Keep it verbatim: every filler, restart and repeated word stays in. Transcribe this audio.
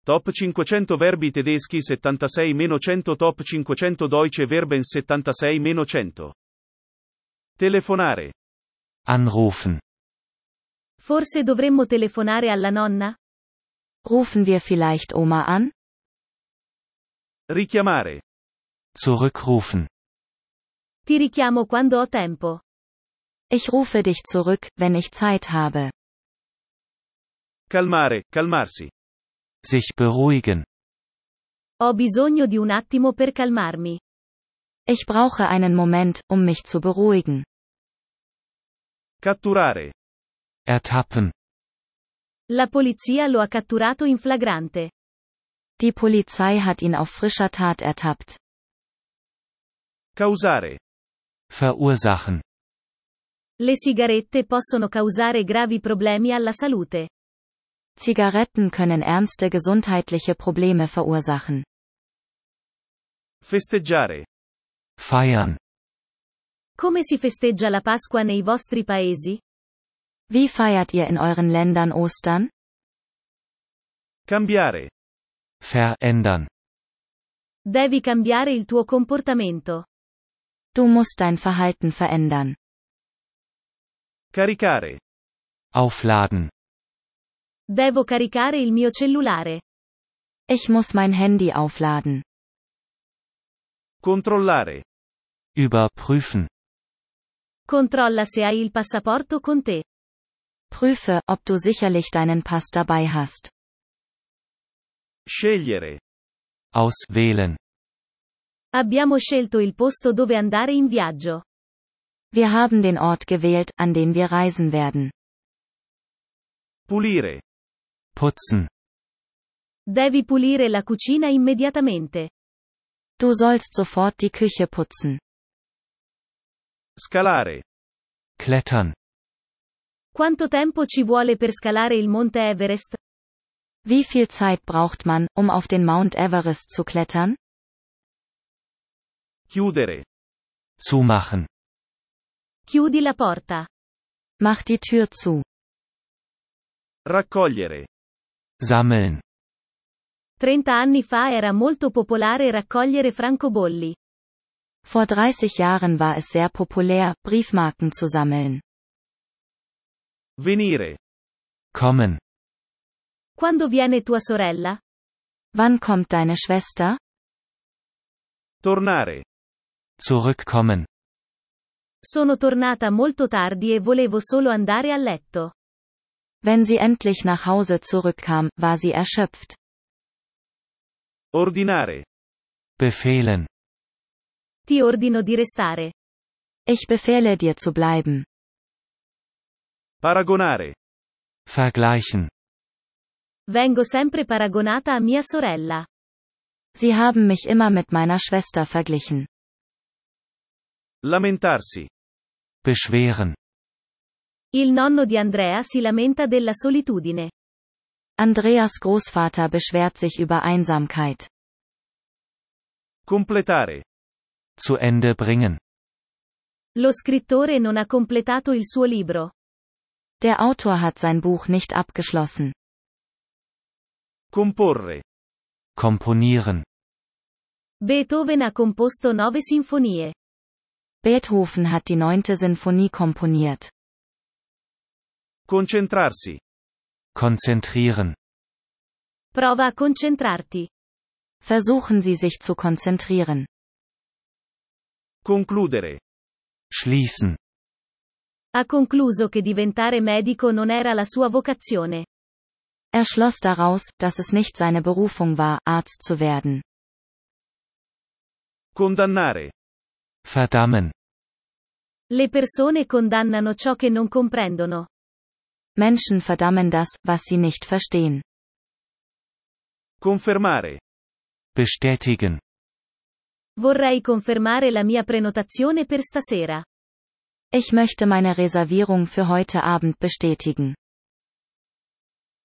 Top cinquecento verbi tedeschi settantasei cento Top cinquecento Deutsche Verben settantasei cento. Telefonare. Anrufen. Forse dovremmo telefonare alla nonna? Rufen wir vielleicht Oma an? Richiamare. Zurückrufen. Ti richiamo quando ho tempo. Ich rufe dich zurück, wenn ich Zeit habe. Calmare, calmarsi. Sich beruhigen. Ho bisogno di un attimo per calmarmi. Ich brauche einen Moment, um mich zu beruhigen. Catturare. Ertappen. La polizia lo ha catturato in flagrante. Die Polizei hat ihn auf frischer Tat ertappt. Causare. Verursachen. Le sigarette possono causare gravi problemi alla salute. Zigaretten können ernste gesundheitliche Probleme verursachen. Festeggiare. Feiern. Come si festeggia la Pasqua nei vostri paesi? Wie feiert ihr in euren Ländern Ostern? Cambiare. Verändern. Devi cambiare il tuo comportamento. Du musst dein Verhalten verändern. Caricare. Aufladen. Devo caricare il mio cellulare. Ich muss mein Handy aufladen. Controllare. Überprüfen. Controlla se hai il passaporto con te. Prüfe, ob du sicherlich deinen Pass dabei hast. Scegliere. Auswählen. Abbiamo scelto il posto dove andare in viaggio. Wir haben den Ort gewählt, an dem wir reisen werden. Pulire. Putzen. Devi pulire la cucina immediatamente. Du sollst sofort die Küche putzen. Scalare. Klettern. Quanto tempo ci vuole per scalare il Monte Everest? Wie viel Zeit braucht man, um auf den Mount Everest zu klettern? Chiudere. Zumachen. Chiudi la porta. Mach die Tür zu. Raccogliere. Sammeln. trenta anni fa era molto popolare raccogliere francobolli. Vor dreißig Jahren war es sehr populär, Briefmarken zu sammeln. Venire. Kommen. Quando viene tua sorella? Wann kommt deine Schwester? Tornare. Zurückkommen. Sono tornata molto tardi e volevo solo andare a letto. Wenn sie endlich nach Hause zurückkam, war sie erschöpft. Ordinare. Befehlen. Ti ordino di restare. Ich befehle dir zu bleiben. Paragonare. Vergleichen. Vengo sempre paragonata a mia sorella. Sie haben mich immer mit meiner Schwester verglichen. Lamentarsi. Beschweren. Il nonno di Andrea si lamenta della solitudine. Andreas Großvater beschwert sich über Einsamkeit. Completare. Zu Ende bringen. Lo scrittore non ha completato il suo libro. Der Autor hat sein Buch nicht abgeschlossen. Comporre. Komponieren. Beethoven ha composto nove sinfonie. Beethoven hat die neunte Sinfonie komponiert. Concentrarsi. Konzentrieren. Prova a concentrarti. Versuchen Sie sich zu konzentrieren. Concludere. Schließen. Ha concluso che diventare medico non era la sua vocazione. Er schloss daraus, dass es nicht seine Berufung war, Arzt zu werden. Condannare. Verdammen. Le persone condannano ciò che non comprendono. Menschen verdammen das, was sie nicht verstehen. Confermare. Bestätigen. Vorrei confermare la mia prenotazione per stasera. Ich möchte meine Reservierung für heute Abend bestätigen.